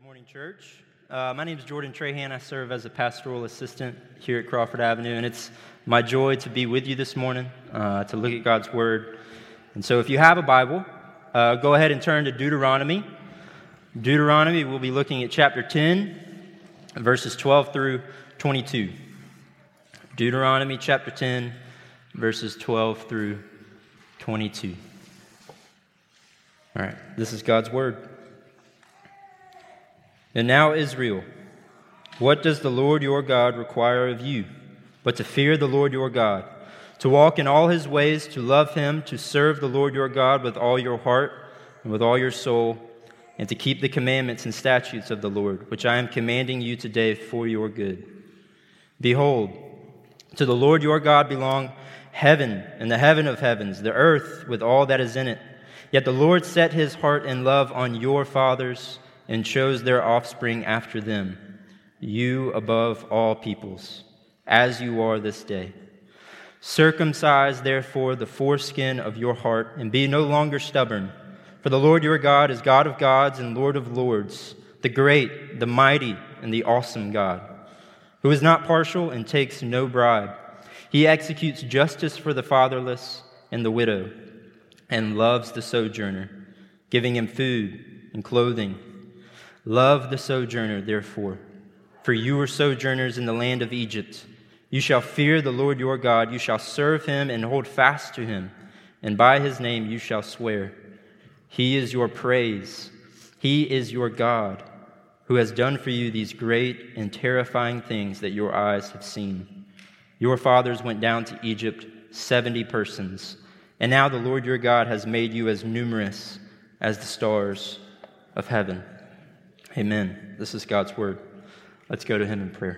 Morning, church. My name is Jordan Trahan. I serve as a pastoral assistant here at Crawford Avenue, and it's my joy to be with you this morning to look at God's Word. And so if you have a Bible, go ahead and turn to Deuteronomy. Deuteronomy, we'll be looking at chapter 10, verses 12 through 22. Deuteronomy chapter 10, verses 12 through 22. All right, this is God's Word. And now, Israel, what does the Lord your God require of you, but to fear the Lord your God, to walk in all his ways, to love him, to serve the Lord your God with all your heart and with all your soul, and to keep the commandments and statutes of the Lord, which I am commanding you today for your good. Behold, to the Lord your God belong heaven and the heaven of heavens, the earth with all that is in it. Yet the Lord set his heart and love on your fathers and chose their offspring after them, you above all peoples, as you are this day. Circumcise, therefore, the foreskin of your heart, and be no longer stubborn. For the Lord your God is God of gods and Lord of lords, the great, the mighty, and the awesome God, who is not partial and takes no bribe. He executes justice for the fatherless and the widow, and loves the sojourner, giving him food and clothing. Love the sojourner, therefore, for you were sojourners in the land of Egypt. You shall fear the Lord your God. You shall serve him and hold fast to him, and by his name you shall swear. He is your praise. He is your God, who has done for you these great and terrifying things that your eyes have seen. Your fathers went down to Egypt, 70 persons, and now the Lord your God has made you as numerous as the stars of heaven. Amen. This is God's word. Let's go to him in prayer.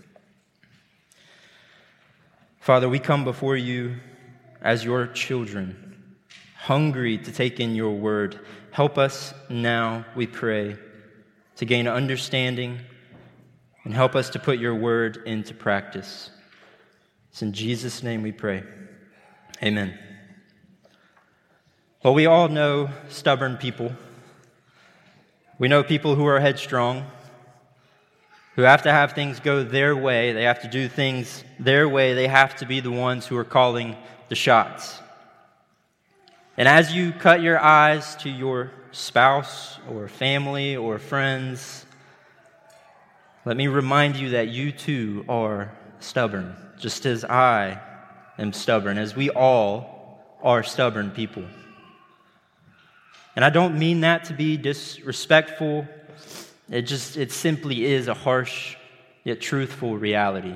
Father, we come before you as your children, hungry to take in your word. Help us now, we pray, to gain understanding and help us to put your word into practice. It's in Jesus' name we pray. Amen. Well, we all know stubborn people. We know people who are headstrong, who have to have things go their way. They have to do things their way. They have to be the ones who are calling the shots. And as you cut your eyes to your spouse or family or friends, let me remind you that you too are stubborn, just as I am stubborn, as we all are stubborn people. And I don't mean that to be disrespectful. It simply is a harsh yet truthful reality.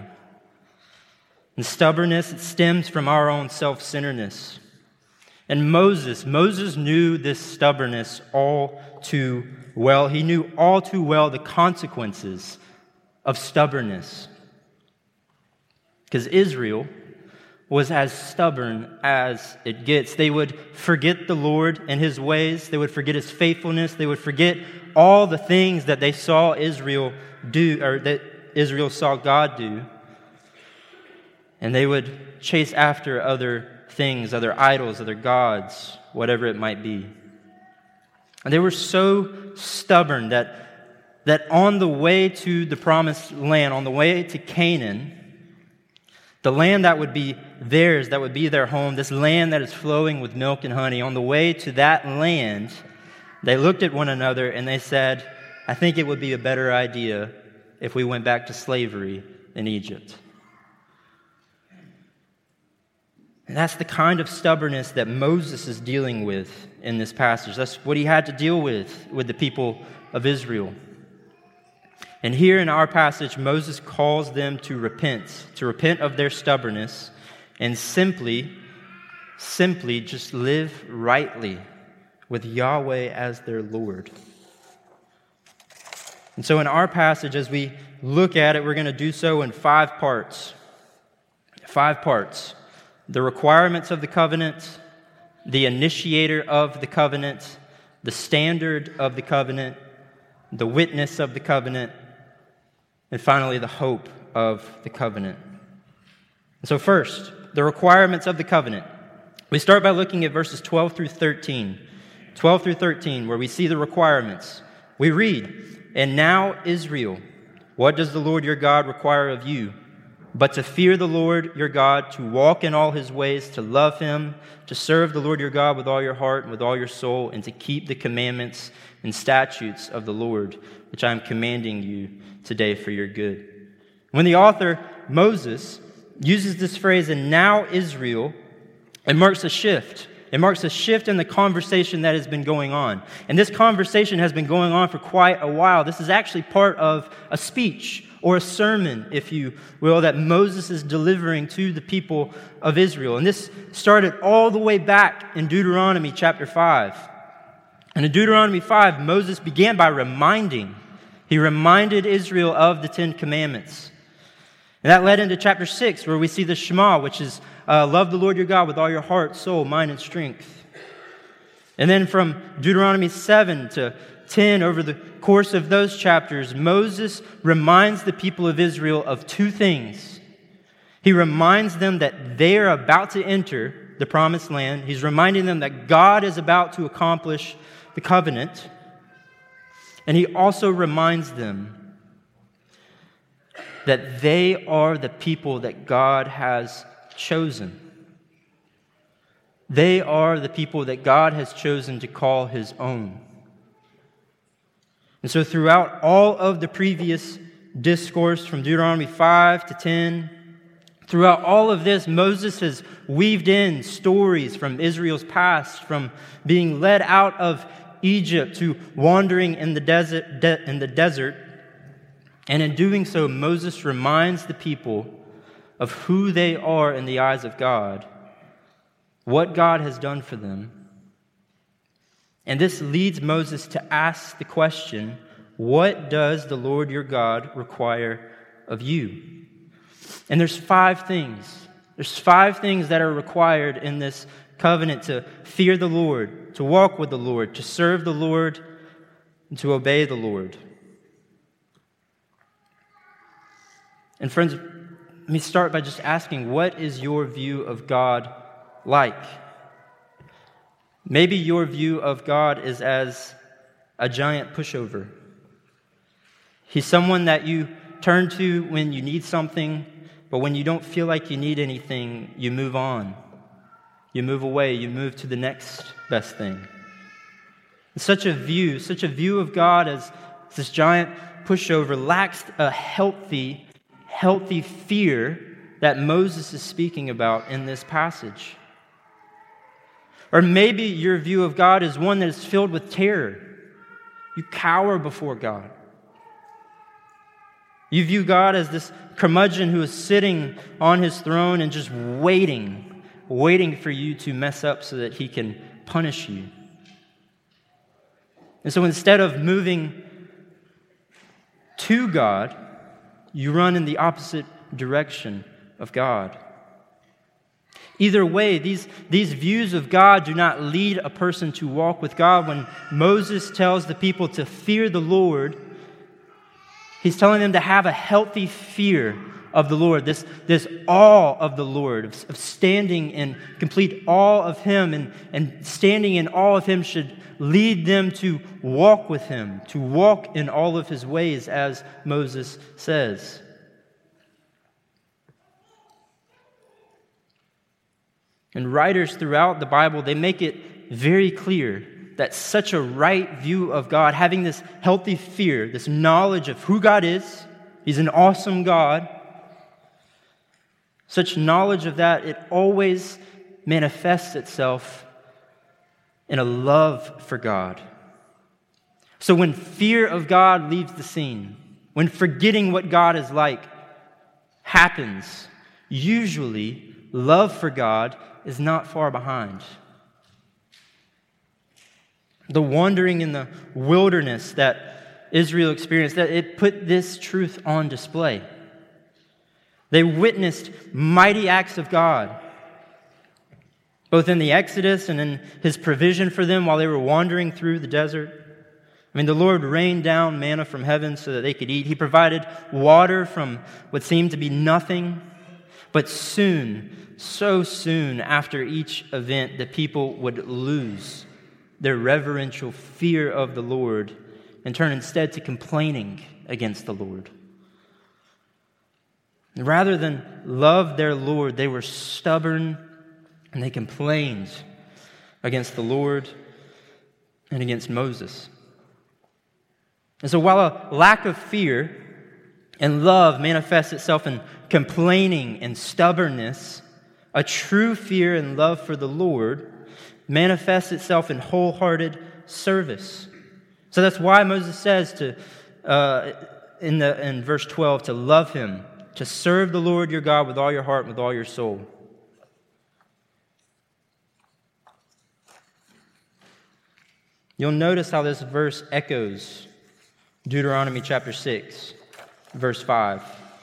And stubbornness, it stems from our own self-centeredness. And Moses knew this stubbornness all too well. He knew all too well the consequences of stubbornness. Because Israel was as stubborn as it gets. They would forget the Lord and his ways. They would forget his faithfulness. They would forget all the things that they saw Israel do, or that Israel saw God do. And they would chase after other things, other idols, other gods, whatever it might be. And they were so stubborn that on the way to the promised land, on the way to Canaan, the land that would be theirs, that would be their home, this land that is flowing with milk and honey, on the way to that land, they looked at one another and they said, I think it would be a better idea if we went back to slavery in Egypt. And that's the kind of stubbornness that Moses is dealing with in this passage. That's what he had to deal with the people of Israel. And here in our passage, Moses calls them to repent of their stubbornness, and simply just live rightly with Yahweh as their Lord. And so in our passage, as we look at it, we're going to do so in 5 parts. 5 parts. The requirements of the covenant, the initiator of the covenant, the standard of the covenant, the witness of the covenant, and finally, the hope of the covenant. So first, the requirements of the covenant. We start by looking at verses 12 through 13. 12 through 13, where we see the requirements We read, "And now, Israel, what does the Lord your God require of you? But to fear the Lord your God, to walk in all his ways, to love him, to serve the Lord your God with all your heart and with all your soul, and to keep the commandments and statutes of the Lord, which I am commanding you today for your good." When the author, Moses, uses this phrase, "and now Israel," it marks a shift. It marks a shift in the conversation that has been going on. And this conversation has been going on for quite a while. This is actually part of a speech or a sermon, if you will, that Moses is delivering to the people of Israel. And this started all the way back in Deuteronomy chapter 5. And in Deuteronomy 5, Moses began by he reminded Israel of the Ten Commandments. And that led into chapter 6, where we see the Shema, which is love the Lord your God with all your heart, soul, mind, and strength. And then from Deuteronomy 7 to 10, over the course of those chapters, Moses reminds the people of Israel of two things. He reminds them that they are about to enter the promised land. He's reminding them that God is about to accomplish the covenant. And he also reminds them that they are the people that God has chosen. They are the people that God has chosen to call his own. And so throughout all of the previous discourse from Deuteronomy 5 to 10, throughout all of this, Moses has weaved in stories from Israel's past, from being led out of Egypt to wandering in the desert. And in doing so, Moses reminds the people of who they are in the eyes of God, what God has done for them. And this leads Moses to ask the question, what does the Lord your God require of you? And there's 5 things. There's 5 things that are required in this covenant: to fear the Lord, to walk with the Lord, to serve the Lord, and to obey the Lord. And friends, let me start by just asking, what is your view of God like? Maybe your view of God is as a giant pushover. He's someone that you turn to when you need something, but when you don't feel like you need anything, you move on. You move away, you move to the next best thing. Such a view of God as this giant pushover lacks a healthy fear that Moses is speaking about in this passage. Or maybe your view of God is one that is filled with terror. You cower before God. You view God as this curmudgeon who is sitting on his throne and just waiting for you to mess up so that he can punish you. And so instead of moving to God, you run in the opposite direction of God. Either way, these views of God do not lead a person to walk with God. When Moses tells the people to fear the Lord, he's telling them to have a healthy fear of the Lord, this awe of the Lord, of standing in complete awe of him, and standing in awe of him should lead them to walk with him, to walk in all of his ways, as Moses says. And writers throughout the Bible, they make it very clear that such a right view of God, having this healthy fear, this knowledge of who God is, he's an awesome God, such knowledge of that, it always manifests itself in a love for God. So when fear of God leaves the scene, when forgetting what God is like happens, usually love for God is not far behind. The wandering in the wilderness that Israel experienced, that it put this truth on display. They witnessed mighty acts of God, both in the Exodus and in his provision for them while they were wandering through the desert. I mean, the Lord rained down manna from heaven so that they could eat. He provided water from what seemed to be nothing. But soon, so soon after each event, the people would lose their reverential fear of the Lord and turn instead to complaining against the Lord. Rather than love their Lord, they were stubborn and they complained against the Lord and against Moses. And so while a lack of fear and love manifests itself in complaining and stubbornness, a true fear and love for the Lord manifests itself in wholehearted service. So that's why Moses says in verse 12 to love him, to serve the Lord your God with all your heart and with all your soul. You'll notice how this verse echoes Deuteronomy chapter 6, verse 5.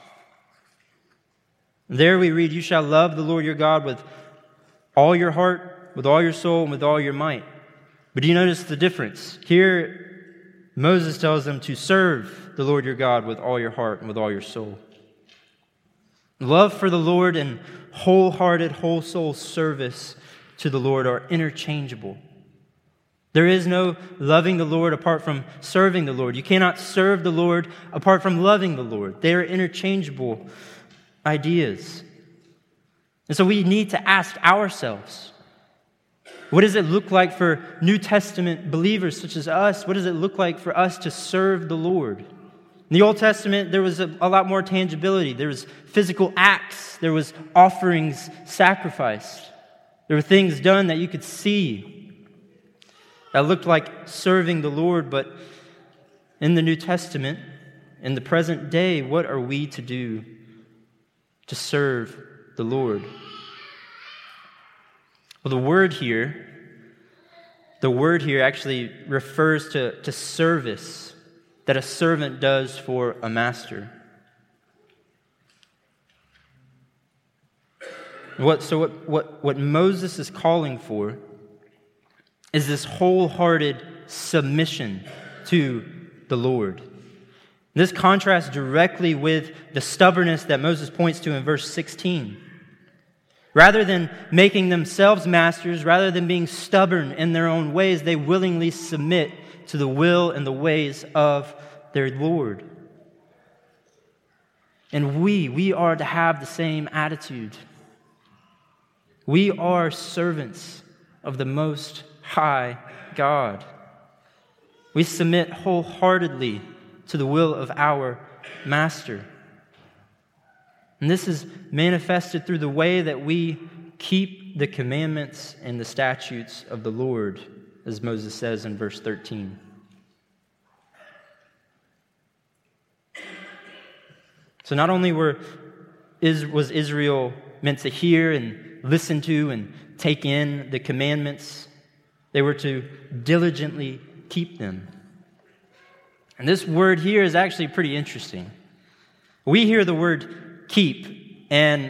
There we read, "You shall love the Lord your God with all your heart, with all your soul, and with all your might." But do you notice the difference? Here, Moses tells them to serve the Lord your God with all your heart and with all your soul. Love for the Lord and wholehearted, whole soul service to the Lord are interchangeable. There is no loving the Lord apart from serving the Lord. You cannot serve the Lord apart from loving the Lord. They are interchangeable ideas. And so we need to ask ourselves, what does it look like for New Testament believers such as us? What does it look like for us to serve the Lord? In the Old Testament, there was a lot more tangibility. There was physical acts. There was offerings sacrificed. There were things done that you could see that looked like serving the Lord. But in the New Testament, in the present day, what are we to do to serve the Lord? Well, the word here actually refers to service that a servant does for a master. What Moses is calling for is this wholehearted submission to the Lord. This contrasts directly with the stubbornness that Moses points to in verse 16. Rather than making themselves masters, rather than being stubborn in their own ways, they willingly submit to the will and the ways of their Lord. And we are to have the same attitude. We are servants of the Most High God. We submit wholeheartedly to the will of our Master. And this is manifested through the way that we keep the commandments and the statutes of the Lord, as Moses says in verse 13. So not only was Israel meant to hear and listen to and take in the commandments, they were to diligently keep them. And this word here is actually pretty interesting. We hear the word keep, and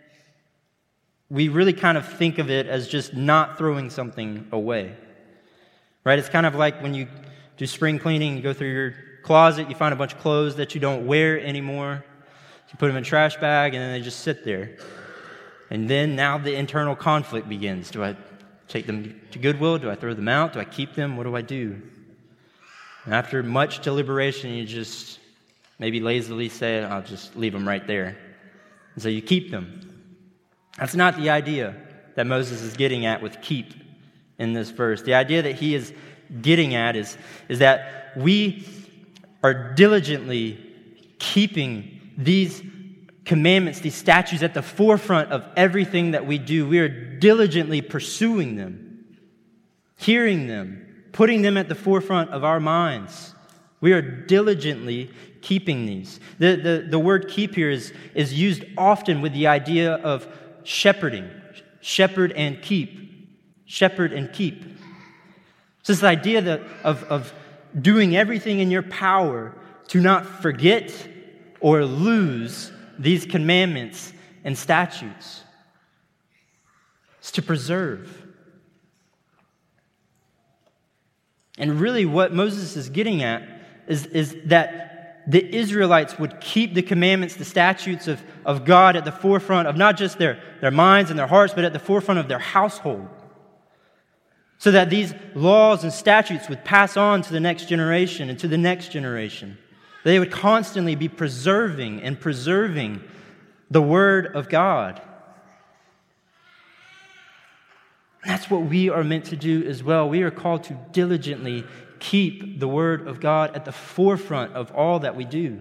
we really kind of think of it as just not throwing something away. Right? It's kind of like when you do spring cleaning, you go through your closet, you find a bunch of clothes that you don't wear anymore. You put them in a trash bag, and then they just sit there. And then now the internal conflict begins. Do I take them to Goodwill? Do I throw them out? Do I keep them? What do I do? And after much deliberation, you just maybe lazily say, I'll just leave them right there. And so you keep them. That's not the idea that Moses is getting at with keep in this verse. The idea that he is getting at is that we are diligently keeping these commandments, these statutes at the forefront of everything that we do. We are diligently pursuing them, hearing them, putting them at the forefront of our minds. We are diligently keeping these. The word keep here is used often with the idea of shepherding. Shepherd and keep. Shepherd and keep. So this idea of doing everything in your power to not forget or lose these commandments and statutes. It's to preserve. And really what Moses is getting at is that the Israelites would keep the commandments, the statutes of God at the forefront of not just their minds and their hearts, but at the forefront of their household. so that these laws and statutes would pass on to the next generation and to the next generation. They would constantly be preserving the Word of God. And that's what we are meant to do as well. We are called to diligently keep the Word of God at the forefront of all that we do.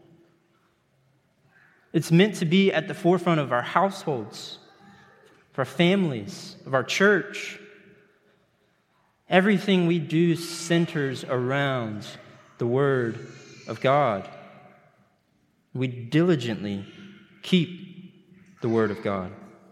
It's meant to be at the forefront of our households, of our families, of our church. Everything we do centers around the Word of God. We diligently keep the Word of God.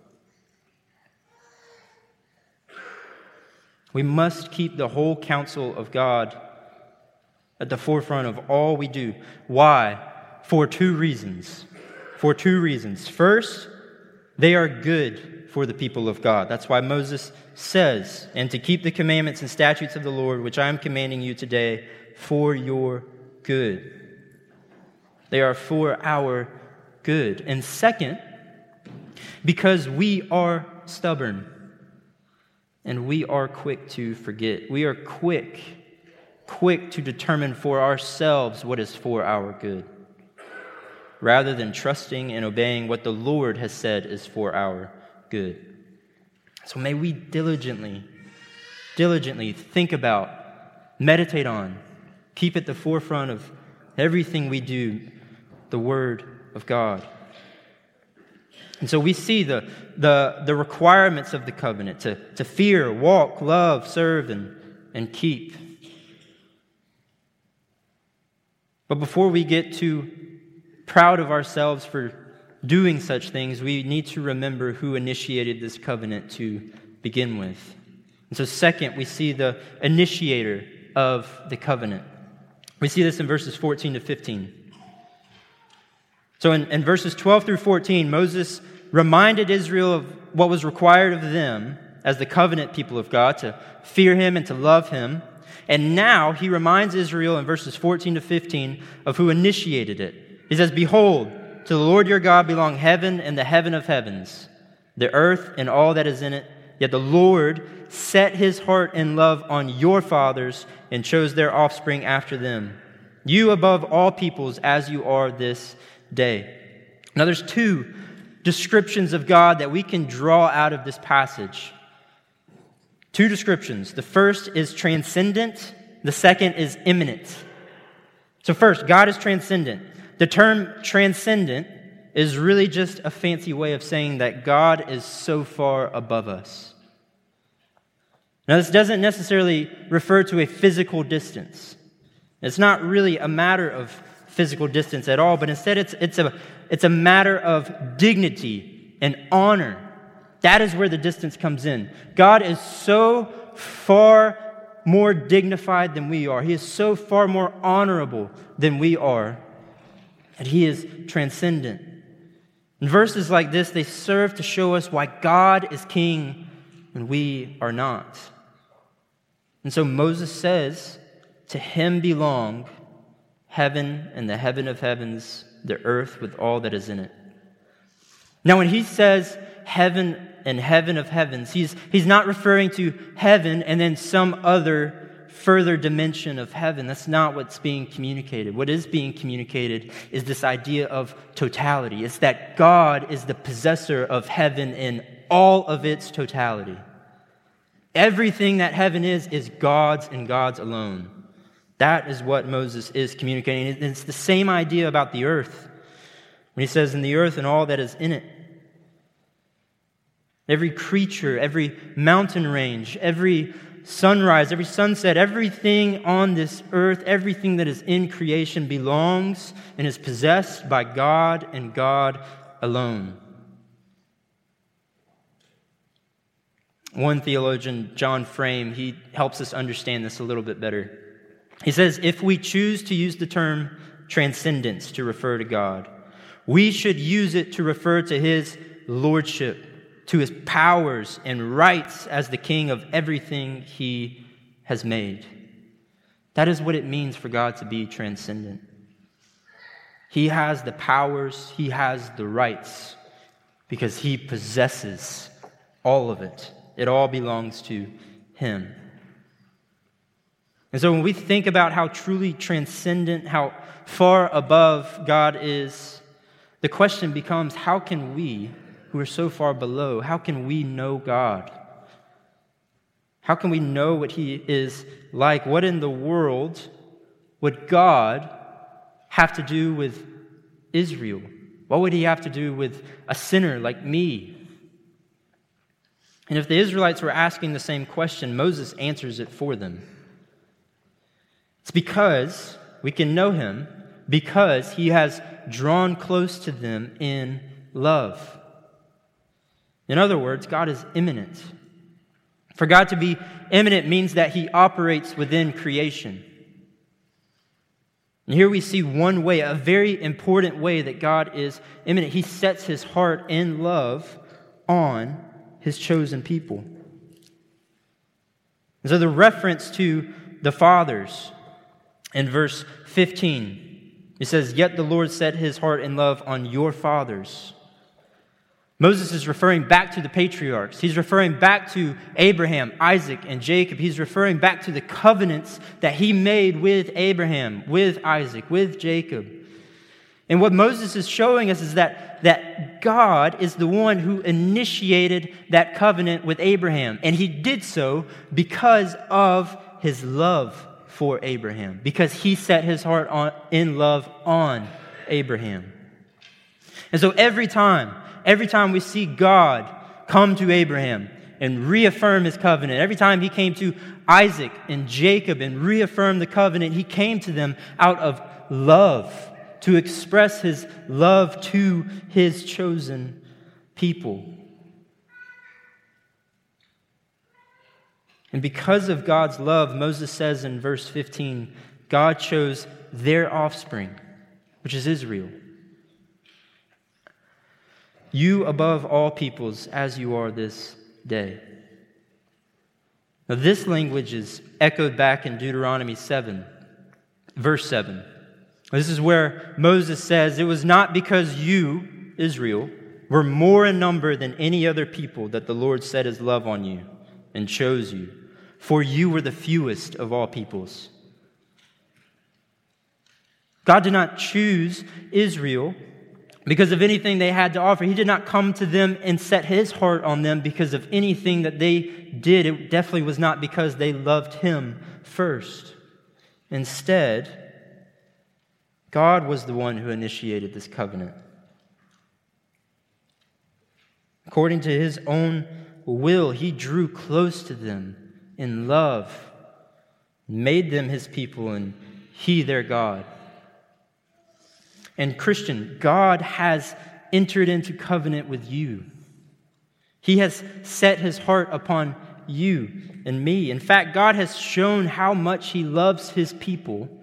We must keep the whole counsel of God at the forefront of all we do. Why? For two reasons. First, they are good for the people of God. That's why Moses says, and to keep the commandments and statutes of the Lord, which I am commanding you today, for your good. They are for our good. And second, because we are stubborn and we are quick to forget. We are quick to determine for ourselves what is for our good, rather than trusting and obeying what the Lord has said is for our good. So may we diligently think about, meditate on, keep at the forefront of everything we do, the Word of God. And so we see the requirements of the covenant to fear, walk, love, serve, and keep. But before we get too proud of ourselves for doing such things, we need to remember who initiated this covenant to begin with. And so second, we see the initiator of the covenant. We see this in verses 14 to 15. So in verses 12 through 14, Moses reminded Israel of what was required of them as the covenant people of God, to fear Him and to love Him. And now he reminds Israel in verses 14 to 15 of who initiated it. He says, "Behold, to the Lord your God belong heaven and the heaven of heavens, the earth and all that is in it. Yet the Lord set His heart and love on your fathers and chose their offspring after them, you above all peoples as you are this day." Now there's two descriptions of God that we can draw out of this passage. Two descriptions. The first is transcendent. The second is immanent. So first, God is transcendent. The term transcendent is really just a fancy way of saying that God is so far above us. Now, this doesn't necessarily refer to a physical distance. It's not really a matter of physical distance at all, but instead it's a matter of dignity and honor. That is where the distance comes in. God is so far more dignified than we are. He is so far more honorable than we are, and He is transcendent. And verses like this, they serve to show us why God is king and we are not. And so Moses says, "To Him belong heaven and the heaven of heavens, the earth with all that is in it." Now, when he says heaven and heaven of heavens, he's not referring to heaven and then some other further dimension of heaven. That's not what's being communicated. What is being communicated is this idea of totality. It's that God is the possessor of heaven in all of its totality. Everything that heaven is God's and God's alone. That is what Moses is communicating. And it's the same idea about the earth. When he says, "in the earth and all that is in it." Every creature, every mountain range, every sunrise, every sunset, everything on this earth, everything that is in creation belongs and is possessed by God and God alone. One theologian, John Frame, he helps us understand this a little bit better. He says, if we choose to use the term transcendence to refer to God, we should use it to refer to His lordship, to His powers and rights as the king of everything He has made. That is what it means for God to be transcendent. He has the powers, He has the rights, because He possesses all of it. It all belongs to him. And so when we think about how truly transcendent, how far above God is, the question becomes, how can we, who are so far below, how can we know God? How can we know what he is like? What in the world would God have to do with Israel? What would he have to do with a sinner like me? And if the Israelites were asking the same question, Moses answers it for them. It's because we can know him because he has drawn close to them in love. In other words, God is immanent. For God to be immanent means that he operates within creation. And here we see one way, a very important way that God is immanent. He sets his heart in love on his chosen people. And so the reference to the fathers in verse 15, it says, "Yet the Lord set his heart in love on your fathers." Moses is referring back to the patriarchs. He's referring back to Abraham, Isaac, and Jacob. He's referring back to the covenants that he made with Abraham, with Isaac, with Jacob. And what Moses is showing us is that God is the one who initiated that covenant with Abraham. And he did so because of his love for Abraham, because he set his heart in love on Abraham. And so every time we see God come to Abraham and reaffirm his covenant, every time he came to Isaac and Jacob and reaffirmed the covenant, he came to them out of love, to express his love to his chosen people. And because of God's love, Moses says in verse 15, God chose their offspring, which is Israel. You above all peoples, as you are this day. Now, this language is echoed back in Deuteronomy 7, verse 7. This is where Moses says, "It was not because you, Israel, were more in number than any other people that the Lord set his love on you and chose you, for you were the fewest of all peoples." God did not choose Israel because of anything they had to offer. He did not come to them and set his heart on them because of anything that they did. It definitely was not because they loved him first. Instead, God was the one who initiated this covenant. According to his own will, he drew close to them in love, made them his people, and he their God. And Christian, God has entered into covenant with you. He has set his heart upon you and me. In fact, God has shown how much he loves his people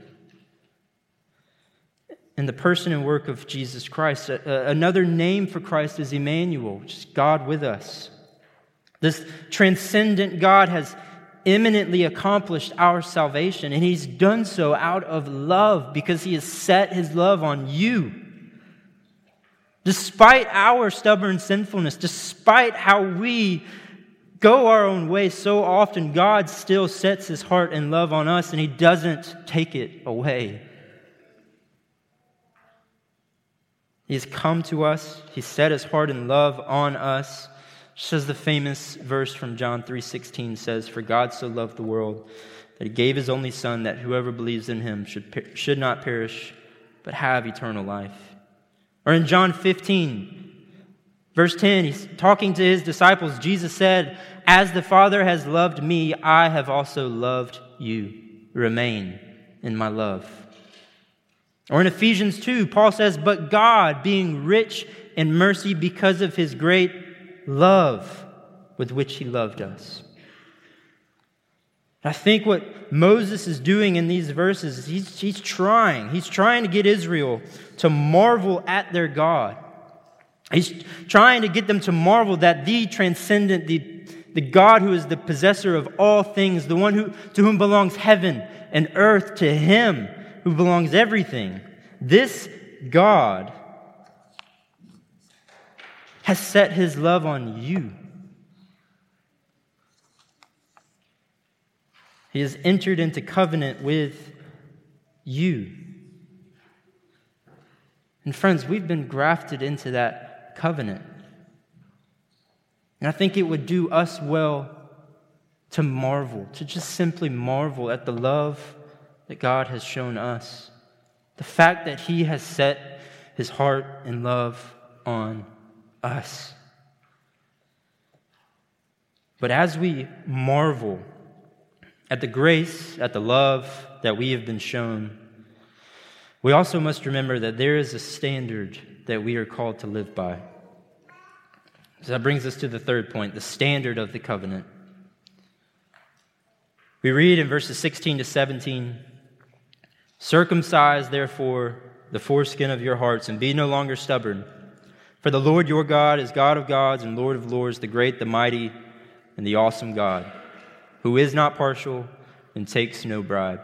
in the person and work of Jesus Christ. Another name for Christ is Emmanuel, which is God with us. This transcendent God has imminently accomplished our salvation, and he's done so out of love because he has set his love on you. Despite our stubborn sinfulness, despite how we go our own way so often, God still sets his heart and love on us, and he doesn't take it away. He's come to us. He set his heart and love on us. Just as the famous verse from John 3:16 says, "For God so loved the world that he gave his only Son, that whoever believes in him should not perish, but have eternal life." Or in John 15, verse 10, he's talking to his disciples. Jesus said, "As the Father has loved me, I have also loved you. Remain in my love." Or in Ephesians 2, Paul says, "But God, being rich in mercy because of his great love with which he loved us." I think what Moses is doing in these verses is he's trying to get Israel to marvel at their God. He's trying to get them to marvel that the transcendent, the God who is the possessor of all things, the one to whom belongs heaven and earth, to him who belongs everything, this God has set his love on you. He has entered into covenant with you. And friends, we've been grafted into that covenant. And I think it would do us well to marvel, to just simply marvel at the love that God has shown us. The fact that He has set His heart and love on us. But as we marvel at the grace, at the love that we have been shown, we also must remember that there is a standard that we are called to live by. So that brings us to the third point, the standard of the covenant. We read in verses 16 to 17, "Circumcise, therefore, the foreskin of your hearts, and be no longer stubborn. For the Lord your God is God of gods and Lord of lords, the great, the mighty, and the awesome God, who is not partial and takes no bribe."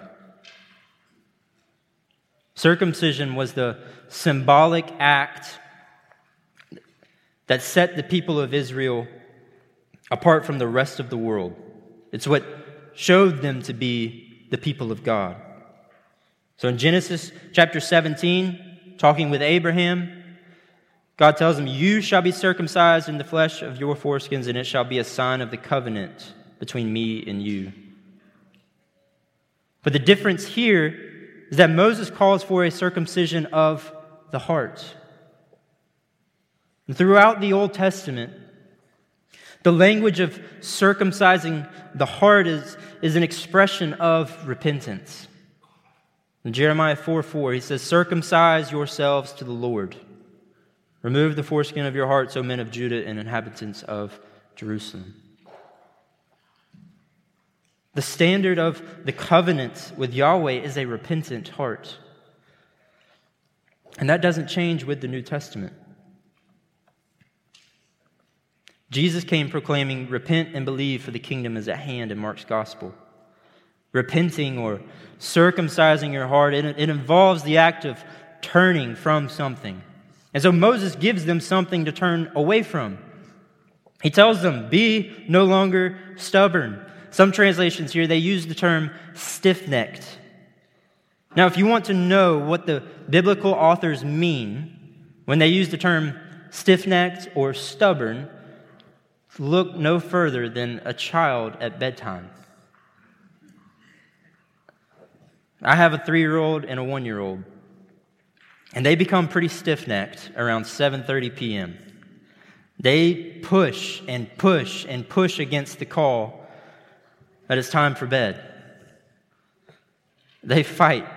Circumcision was the symbolic act that set the people of Israel apart from the rest of the world. It's what showed them to be the people of God. So in Genesis chapter 17, talking with Abraham, God tells him, "You shall be circumcised in the flesh of your foreskins, and it shall be a sign of the covenant between me and you." But the difference here is that Moses calls for a circumcision of the heart. And throughout the Old Testament, the language of circumcising the heart is an expression of repentance. In Jeremiah 4:4, he says, "Circumcise yourselves to the Lord. Remove the foreskin of your hearts, O men of Judah and inhabitants of Jerusalem." The standard of the covenant with Yahweh is a repentant heart. And that doesn't change with the New Testament. Jesus came proclaiming, "Repent and believe, for the kingdom is at hand," in Mark's gospel. Repenting or circumcising your heart, it involves the act of turning from something. And so Moses gives them something to turn away from. He tells them, "Be no longer stubborn." Some translations here, they use the term stiff-necked. Now, if you want to know what the biblical authors mean when they use the term stiff-necked or stubborn, look no further than a child at bedtime. I have a 3-year-old and a 1-year-old, and they become pretty stiff-necked around 7:30 p.m. They push and push and push against the call that it's time for bed. They fight.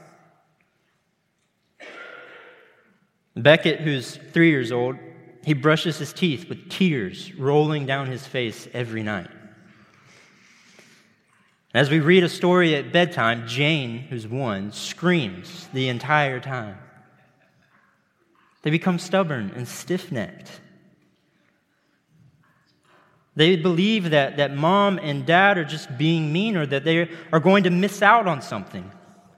Beckett, who's 3 years old, he brushes his teeth with tears rolling down his face every night. As we read a story at bedtime, Jane, who's 1, screams the entire time. They become stubborn and stiff-necked. They believe that mom and dad are just being mean, or that they are going to miss out on something.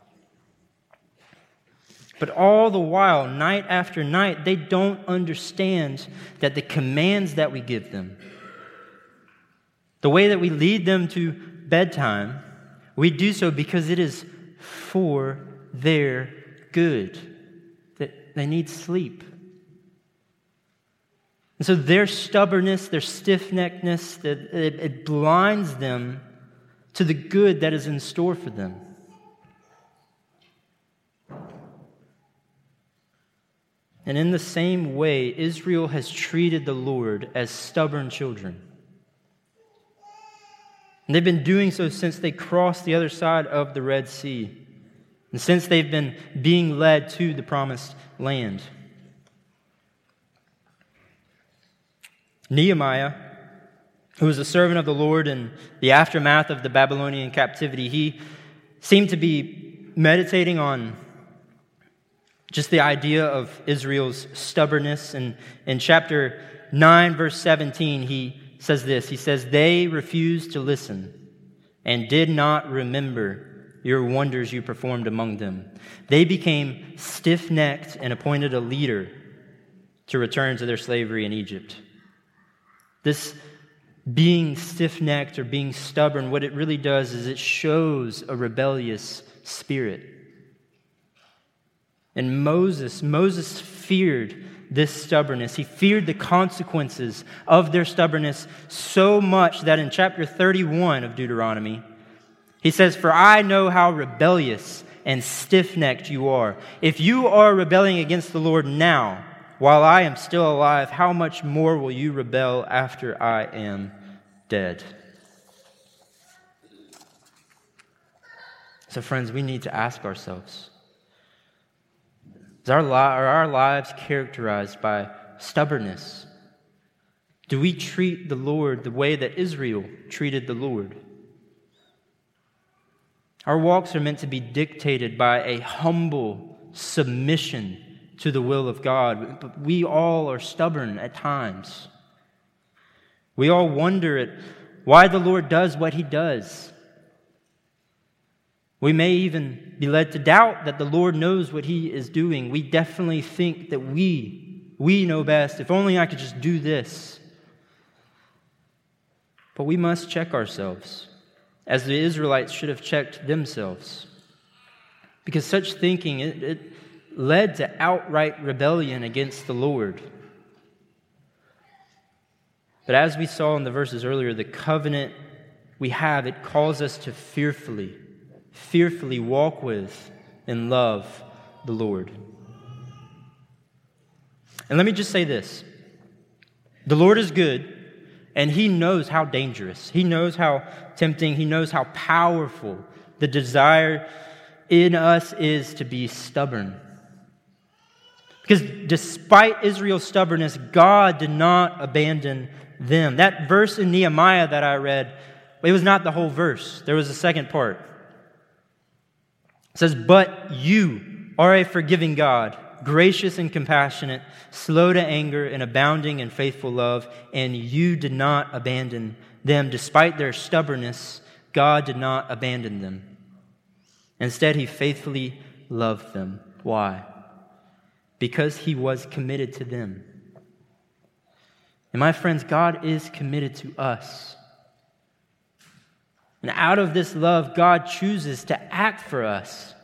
But all the while, night after night, they don't understand that the commands that we give them, the way that we lead them to bedtime, we do so because it is for their good, that they need sleep. And so their stubbornness, their stiff-neckedness, it blinds them to the good that is in store for them. And in the same way, Israel has treated the Lord as stubborn children. And they've been doing so since they crossed the other side of the Red Sea, and since they've been being led to the promised land. Nehemiah, who was a servant of the Lord in the aftermath of the Babylonian captivity, he seemed to be meditating on just the idea of Israel's stubbornness. And in chapter 9, verse 17, he says this. He says, "They refused to listen and did not remember your wonders you performed among them. They became stiff-necked and appointed a leader to return to their slavery in Egypt." This being stiff-necked or being stubborn, what it really does is it shows a rebellious spirit. And Moses feared this stubbornness. He feared the consequences of their stubbornness so much that in chapter 31 of Deuteronomy, he says, "For I know how rebellious and stiff-necked you are. If you are rebelling against the Lord now, while I am still alive, how much more will you rebel after I am dead?" So friends, we need to ask ourselves, are our lives characterized by stubbornness? Do we treat the Lord the way that Israel treated the Lord? Our walks are meant to be dictated by a humble submission to the will of God, but we all are stubborn at times. We all wonder at why the Lord does what He does. We may even be led to doubt that the Lord knows what He is doing. We definitely think that we know best. If only I could just do this. But we must check ourselves, as the Israelites should have checked themselves. Because such thinking, it led to outright rebellion against the Lord. But as we saw in the verses earlier, the covenant we have, it calls us to fearfully walk with and love the Lord. And let me just say this. The Lord is good, and He knows how dangerous, He knows how tempting, He knows how powerful the desire in us is to be stubborn. Because despite Israel's stubbornness, God did not abandon them. That verse in Nehemiah that I read, it was not the whole verse. There was a second part. It says, "But you are a forgiving God, gracious and compassionate, slow to anger and abounding in faithful love, and you did not abandon them." Despite their stubbornness, God did not abandon them. Instead, He faithfully loved them. Why? Because He was committed to them. And my friends, God is committed to us. And out of this love, God chooses to act for us.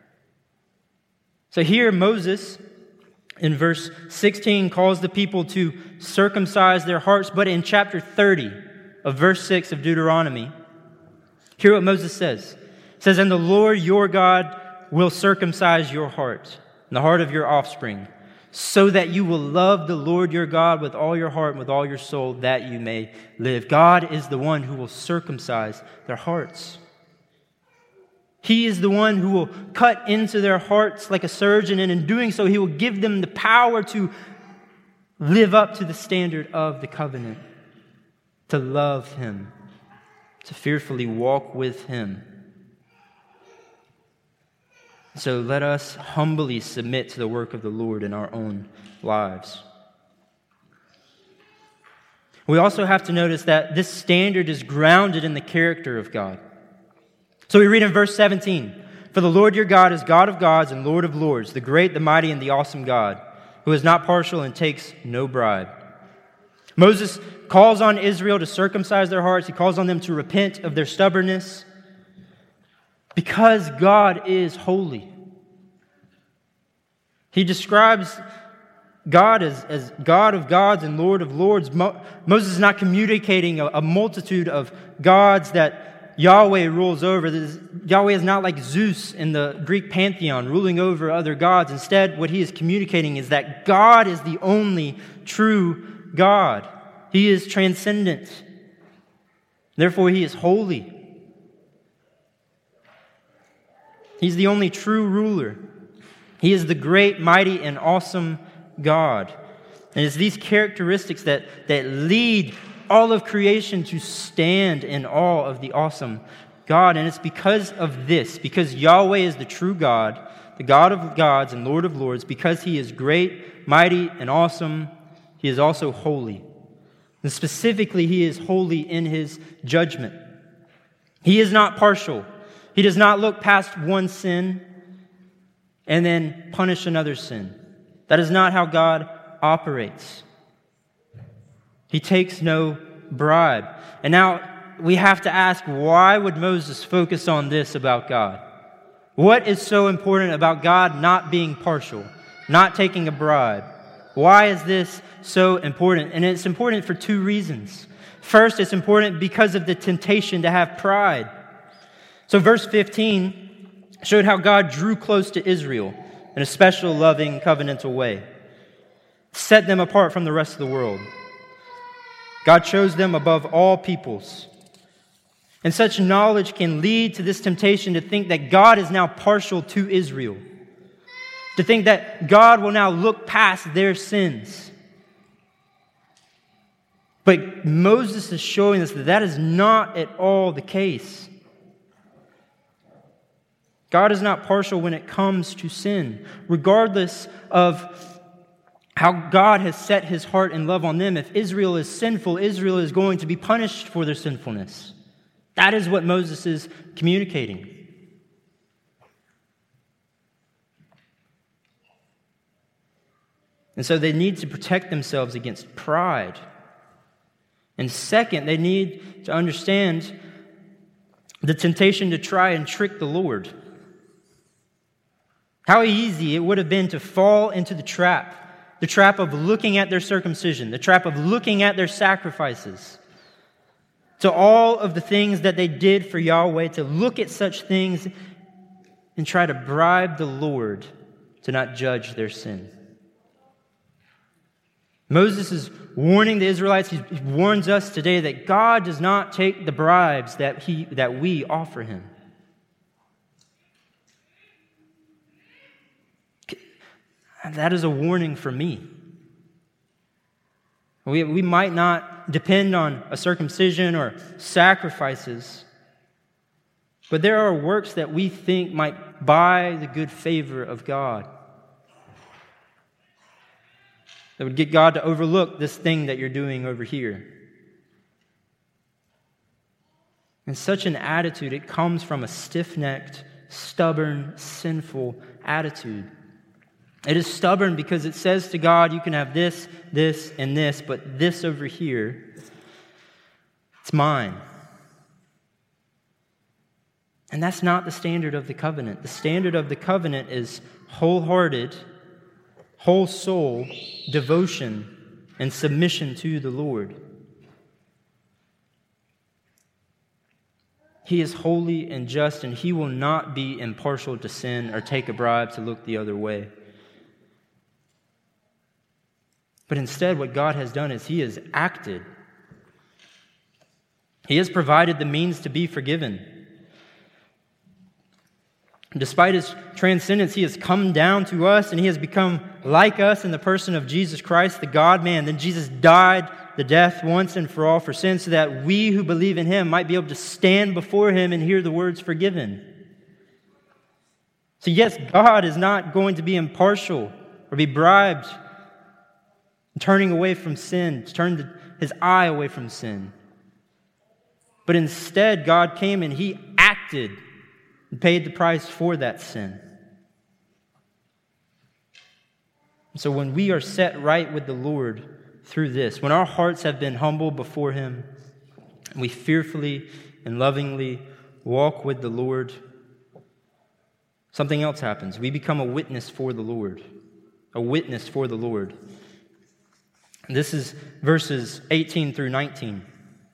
So here Moses, in verse 16, calls the people to circumcise their hearts. But in chapter 30 of verse 6 of Deuteronomy, hear what Moses says. It says, "And the Lord your God will circumcise your heart and the heart of your offspring, so that you will love the Lord your God with all your heart and with all your soul, that you may live." God is the one who will circumcise their hearts. He is the one who will cut into their hearts like a surgeon, and in doing so, He will give them the power to live up to the standard of the covenant, to love Him, to fearfully walk with Him. So let us humbly submit to the work of the Lord in our own lives. We also have to notice that this standard is grounded in the character of God. So we read in verse 17, "For the Lord your God is God of gods and Lord of lords, the great, the mighty, and the awesome God, who is not partial and takes no bribe." Moses calls on Israel to circumcise their hearts. He calls on them to repent of their stubbornness, because God is holy. He describes God as God of gods and Lord of lords. Moses is not communicating a multitude of gods that Yahweh rules over. Yahweh is not like Zeus in the Greek pantheon ruling over other gods. Instead, what he is communicating is that God is the only true God. He is transcendent. Therefore, He is holy. He's the only true ruler. He is the great, mighty, and awesome God. And it's these characteristics that lead all of creation to stand in awe of the awesome God. And it's because of this, because Yahweh is the true God, the God of gods and Lord of lords, because He is great, mighty, and awesome, He is also holy. And specifically, He is holy in His judgment. He is not partial. He does not look past one sin and then punish another sin. That is not how God operates. He takes no bribe. And now we have to ask, why would Moses focus on this about God? What is so important about God not being partial, not taking a bribe? Why is this so important? And it's important for two reasons. First, it's important because of the temptation to have pride. So verse 15 showed how God drew close to Israel in a special, loving, covenantal way, set them apart from the rest of the world. God chose them above all peoples. And such knowledge can lead to this temptation to think that God is now partial to Israel, to think that God will now look past their sins. But Moses is showing us that that is not at all the case. God is not partial when it comes to sin. Regardless of how God has set his heart and love on them, if Israel is sinful, Israel is going to be punished for their sinfulness. That is what Moses is communicating. And so they need to protect themselves against pride. And second, they need to understand the temptation to try and trick the Lord. How easy it would have been to fall into the trap of looking at their circumcision, the trap of looking at their sacrifices, to all of the things that they did for Yahweh, to look at such things and try to bribe the Lord to not judge their sin. Moses is warning the Israelites, he warns us today that God does not take the bribes that we offer him. That is a warning for me. We might not depend on a circumcision or sacrifices, but there are works that we think might buy the good favor of God, that would get God to overlook this thing that you're doing over here. And such an attitude, it comes from a stiff-necked, stubborn, sinful attitude. It is stubborn because it says to God, you can have this, this, and this, but this over here, it's mine. And that's not the standard of the covenant. The standard of the covenant is wholehearted, whole soul devotion and submission to the Lord. He is holy and just, and he will not be impartial to sin or take a bribe to look the other way. But instead, what God has done is he has acted. He has provided the means to be forgiven. Despite his transcendence, he has come down to us and he has become like us in the person of Jesus Christ, the God-man. Then Jesus died the death once and for all for sin so that we who believe in him might be able to stand before him and hear the words forgiven. So yes, God is not going to be impartial or be bribed, turning away from sin, to turn his eye away from sin. But instead, God came and he acted and paid the price for that sin. So when we are set right with the Lord through this, when our hearts have been humbled before him, and we fearfully and lovingly walk with the Lord, something else happens. We become a witness for the Lord. A witness for the Lord. This is verses 18 through 19.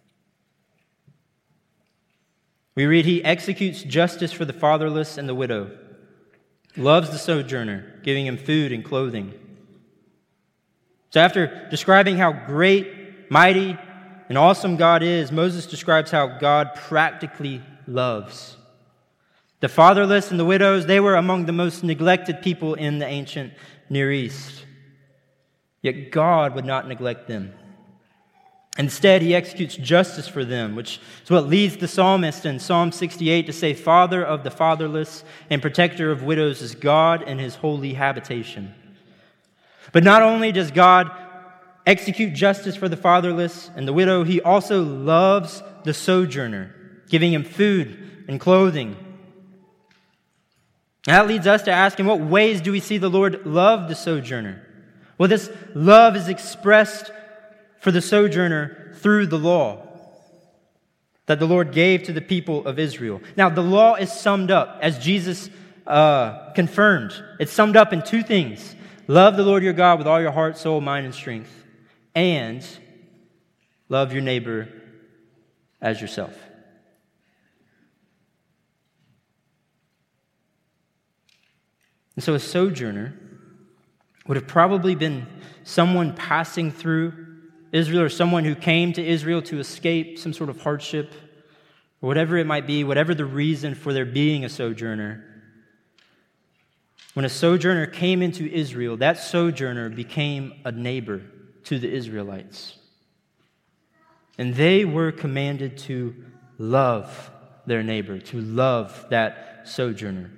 We read, he executes justice for the fatherless and the widow, loves the sojourner, giving him food and clothing. So after describing how great, mighty, and awesome God is, Moses describes how God practically loves. The fatherless and the widows, they were among the most neglected people in the ancient Near East. Yet God would not neglect them. Instead, he executes justice for them, which is what leads the psalmist in Psalm 68 to say, Father of the fatherless and protector of widows is God in his holy habitation. But not only does God execute justice for the fatherless and the widow, he also loves the sojourner, giving him food and clothing. And that leads us to ask, in what ways do we see the Lord love the sojourner? Well, this love is expressed for the sojourner through the law that the Lord gave to the people of Israel. Now, the law is summed up, as Jesus confirmed. It's summed up in two things. Love the Lord your God with all your heart, soul, mind, and strength. And love your neighbor as yourself. And so a sojourner would have probably been someone passing through Israel, or someone who came to Israel to escape some sort of hardship, or whatever it might be, whatever the reason for their being a sojourner. When a sojourner came into Israel, that sojourner became a neighbor to the Israelites. And they were commanded to love their neighbor, to love that sojourner.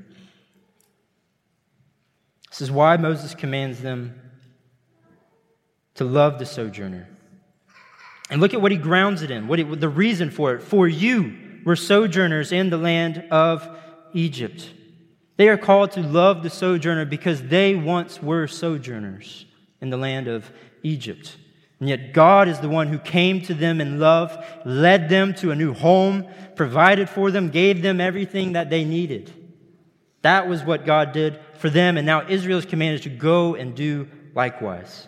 This is why Moses commands them to love the sojourner. And look at what he grounds it in, the reason for it. For you were sojourners in the land of Egypt. They are called to love the sojourner because they once were sojourners in the land of Egypt. And yet God is the one who came to them in love, led them to a new home, provided for them, gave them everything that they needed. That was what God did for them, and now Israel is commanded to go and do likewise.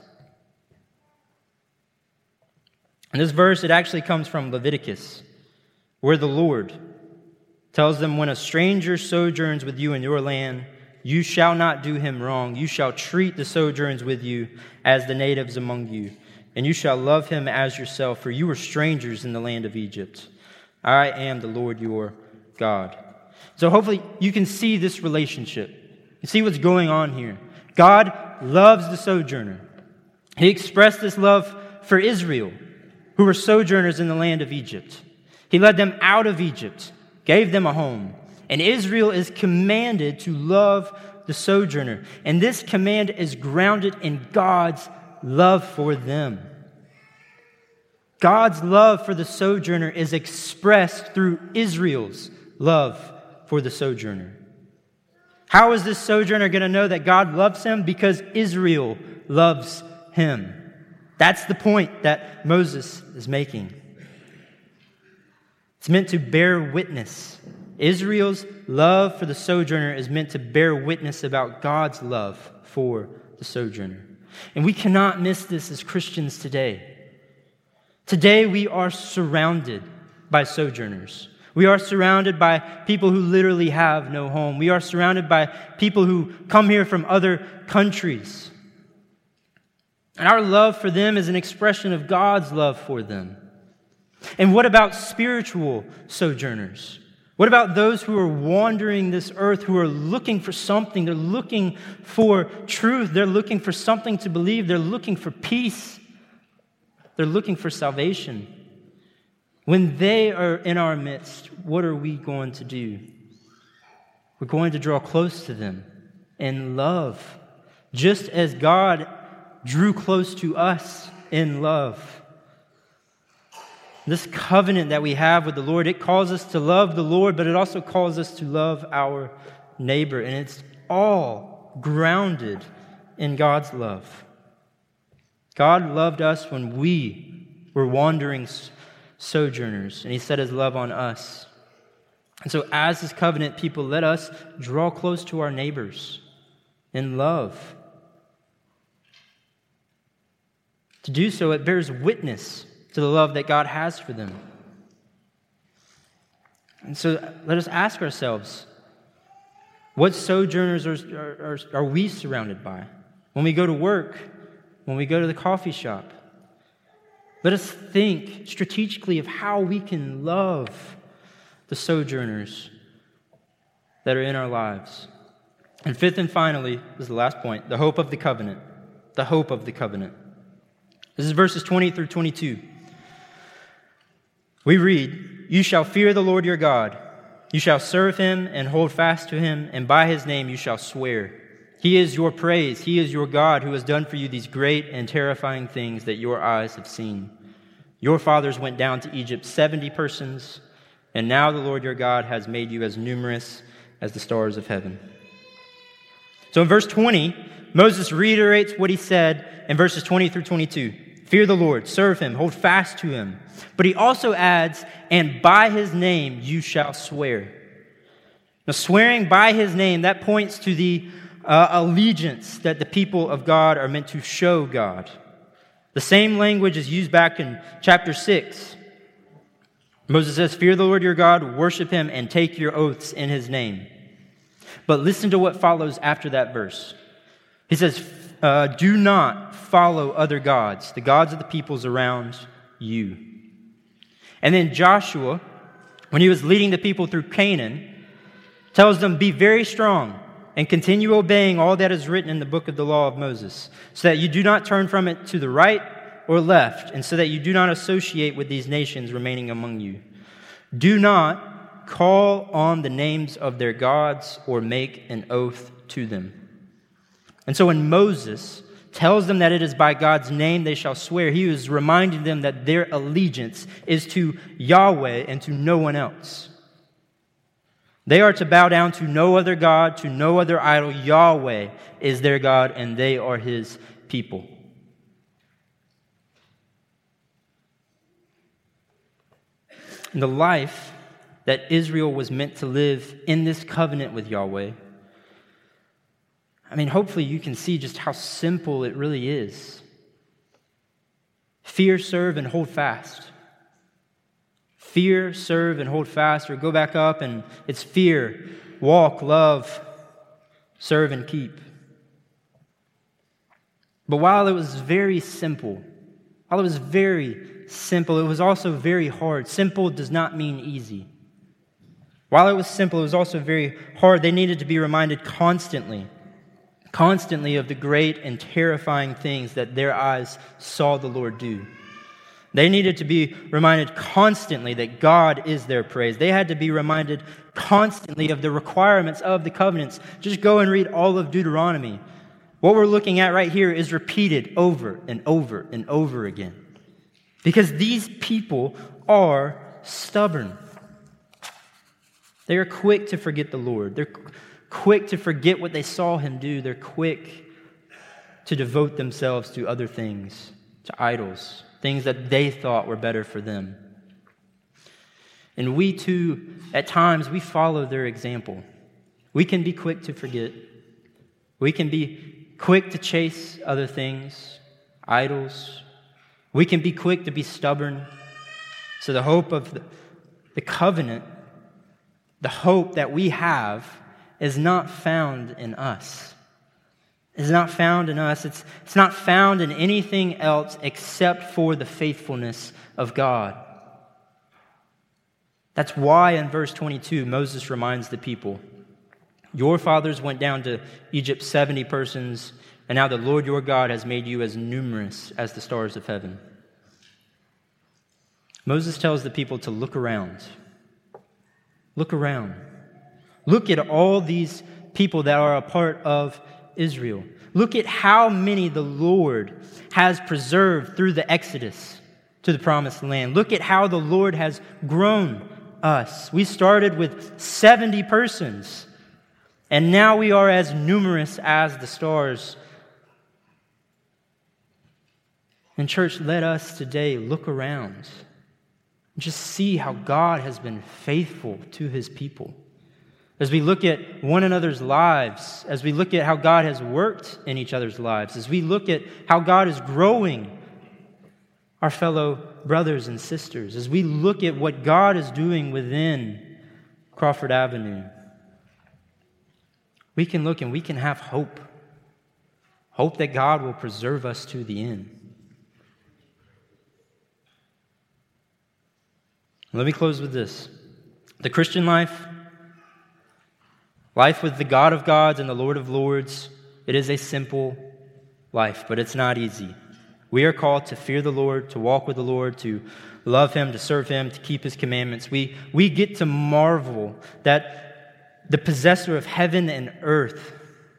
And this verse, it actually comes from Leviticus, where the Lord tells them, when a stranger sojourns with you in your land, you shall not do him wrong. You shall treat the sojourners with you as the natives among you, and you shall love him as yourself, for you were strangers in the land of Egypt. I am the Lord your God. So hopefully you can see this relationship. You see what's going on here. God loves the sojourner. He expressed this love for Israel, who were sojourners in the land of Egypt. He led them out of Egypt, gave them a home. And Israel is commanded to love the sojourner. And this command is grounded in God's love for them. God's love for the sojourner is expressed through Israel's love for the sojourner. How is this sojourner going to know that God loves him? Because Israel loves him. That's the point that Moses is making. It's meant to bear witness. Israel's love for the sojourner is meant to bear witness about God's love for the sojourner. And we cannot miss this as Christians today. Today we are surrounded by sojourners. We are surrounded by people who literally have no home. We are surrounded by people who come here from other countries. And our love for them is an expression of God's love for them. And what about spiritual sojourners? What about those who are wandering this earth, who are looking for something? They're looking for truth. They're looking for something to believe. They're looking for peace. They're looking for salvation. When they are in our midst, what are we going to do? We're going to draw close to them in love, just as God drew close to us in love. This covenant that we have with the Lord, it calls us to love the Lord, but it also calls us to love our neighbor. And it's all grounded in God's love. God loved us when we were wandering sojourners, and he set his love on us. And so as his covenant people, let us draw close to our neighbors in love. To do so, it bears witness to the love that God has for them. And so let us ask ourselves, what sojourners are we surrounded by? When we go to work, when we go to the coffee shop, let us think strategically of how we can love the sojourners that are in our lives. And fifth and finally, this is the last point, the hope of the covenant. The hope of the covenant. This is verses 20 through 22. We read, "You shall fear the Lord your God. You shall serve him and hold fast to him, and by his name you shall swear. He is your praise. He is your God who has done for you these great and terrifying things that your eyes have seen. Your fathers went down to Egypt, 70 persons, and now the Lord your God has made you as numerous as the stars of heaven." So in verse 20, Moses reiterates what he said in verses 20 through 22. Fear the Lord, serve him, hold fast to him. But he also adds, and by his name you shall swear. Now, swearing by his name, that points to the allegiance that the people of God are meant to show God. The same language is used back in chapter 6. Moses says, fear the Lord your God, worship him, and take your oaths in his name. But listen to what follows after that verse. He says, do not follow other gods, the gods of the peoples around you. And then Joshua, when he was leading the people through Canaan, tells them, be very strong and continue obeying all that is written in the book of the law of Moses, so that you do not turn from it to the right or left, and so that you do not associate with these nations remaining among you. Do not call on the names of their gods or make an oath to them. And so when Moses tells them that it is by God's name they shall swear, he is reminding them that their allegiance is to Yahweh and to no one else. They are to bow down to no other God, to no other idol. Yahweh is their God, and they are his people. And the life that Israel was meant to live in this covenant with Yahweh, hopefully you can see just how simple it really is. Fear, serve, and hold fast. Fear, serve, and hold fast. Or go back up and it's fear, walk, love, serve, and keep. But while it was very simple, it was also very hard. Simple does not mean easy. While it was simple, it was also very hard. They needed to be reminded constantly of the great and terrifying things that their eyes saw the Lord do. They needed to be reminded constantly that God is their praise. They had to be reminded constantly of the requirements of the covenants. Just go and read all of Deuteronomy. What we're looking at right here is repeated over and over and over again. Because these people are stubborn. They are quick to forget the Lord. They're quick to forget what they saw him do. They're quick to devote themselves to other things, to idols, things that they thought were better for them. And we too, at times, we follow their example. We can be quick to forget. We can be quick to chase other things, idols. We can be quick to be stubborn. So the hope of the covenant, the hope that we have, is not found in us. It's not found in us. It's not found in anything else except for the faithfulness of God. That's why in verse 22, Moses reminds the people, your fathers went down to Egypt 70 persons, and now the Lord your God has made you as numerous as the stars of heaven. Moses tells the people to look around. Look around. Look at all these people that are a part of Israel. Look at how many the Lord has preserved through the Exodus to the promised land. Look at how the Lord has grown us. We started with 70 persons, and now we are as numerous as the stars. And church, let us today look around and just see how God has been faithful to his people. As we look at one another's lives, as we look at how God has worked in each other's lives, as we look at how God is growing our fellow brothers and sisters, as we look at what God is doing within Crawford Avenue, we can look and we can have hope. Hope that God will preserve us to the end. Let me close with this. The Christian life with the God of gods and the Lord of lords, it is a simple life, but it's not easy. We are called to fear the Lord, to walk with the Lord, to love him, to serve him, to keep his commandments. We get to marvel that the possessor of heaven and earth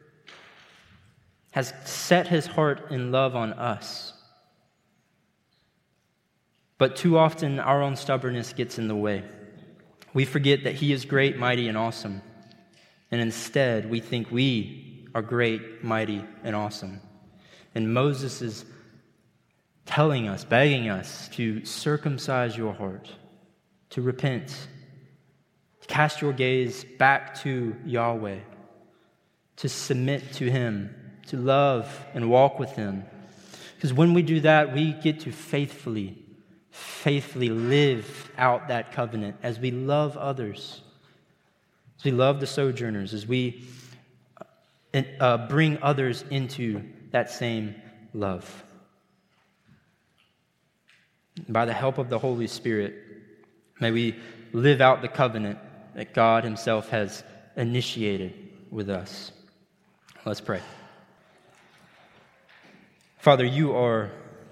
has set his heart in love on us. But too often our own stubbornness gets in the way. We forget that he is great, mighty, and awesome. And instead, we think we are great, mighty, and awesome. And Moses' telling us, begging us to circumcise your heart, to repent, to cast your gaze back to Yahweh, to submit to Him, to love and walk with Him. Because when we do that, we get to faithfully live out that covenant as we love others, as we love the sojourners, as we bring others into that same love. By the help of the Holy Spirit, may we live out the covenant that God Himself has initiated with us. Let's pray. Father, you are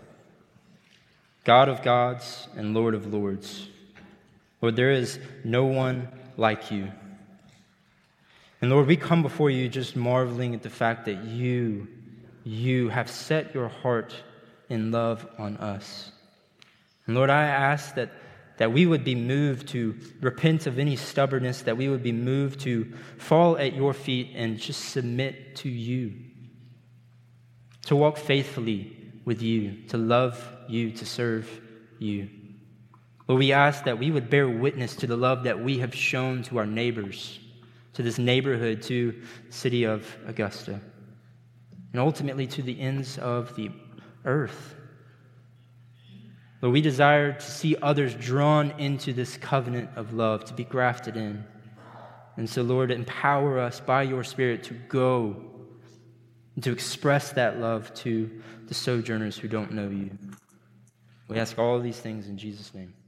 God of gods and Lord of lords. Lord, there is no one like you. And Lord, we come before you just marveling at the fact that you have set your heart in love on us. And Lord, I ask that we would be moved to repent of any stubbornness, that we would be moved to fall at your feet and just submit to you, to walk faithfully with you, to love you, to serve you. Lord, we ask that we would bear witness to the love that we have shown to our neighbors, to this neighborhood, to the city of Augusta, and ultimately to the ends of the earth. Lord, we desire to see others drawn into this covenant of love, to be grafted in. And so, Lord, empower us by your Spirit to go and to express that love to the sojourners who don't know you. We ask all of these things in Jesus' name.